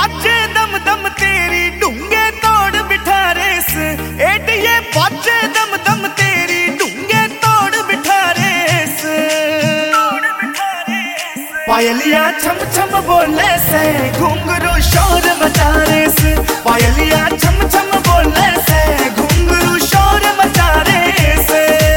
बाजे दम दम तेरी ढूंगे तोड़ बिठा रेस। एडिये बाजे दम दम तेरी ढूंगे तोड़ बिठा रेस। पायलिया छम छम बोले से घुंघरू शोर मचा रेस। पायलिया छम छम बोले से घुंघरू शोर मचा रेस।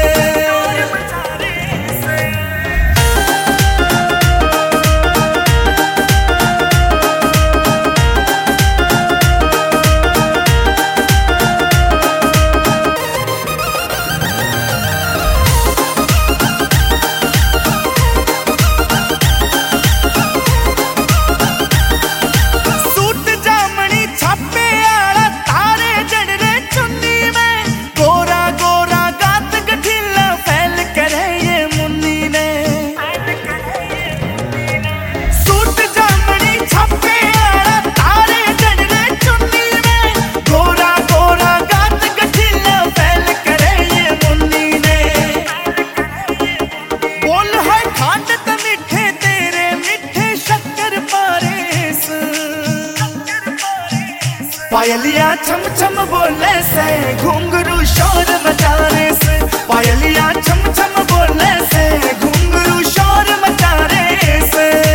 पायलिया छम छम बोले से घुंघरू शोर मचा रेस। पायलिया छम छम बोले से घुंघरू शोर मचा रेस।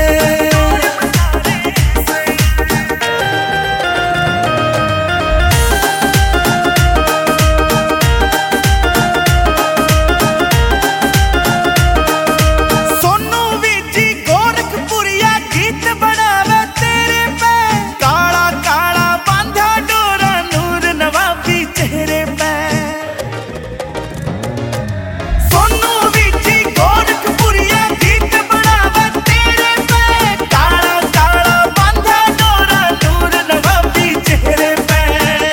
सोनू वीजी गोरखपुरिया गीत बनावे तेरे पे। काला काला बांधा डोरा नूर नवाबी चेहरे पे। सोनू वीजी गोरखपुरिया गीत बनावे तेरे पे। काला काला बांधा डोरा नूर नवाबी चेहरे पे।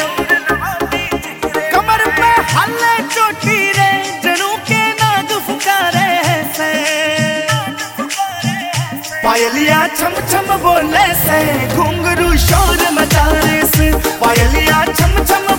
कमर पे हल्ले चोटी रे जनू के नाग फुकारे से। पायलिया छम छम बोले से घुंघरू शोर मचा रेस। पायलिया छम छम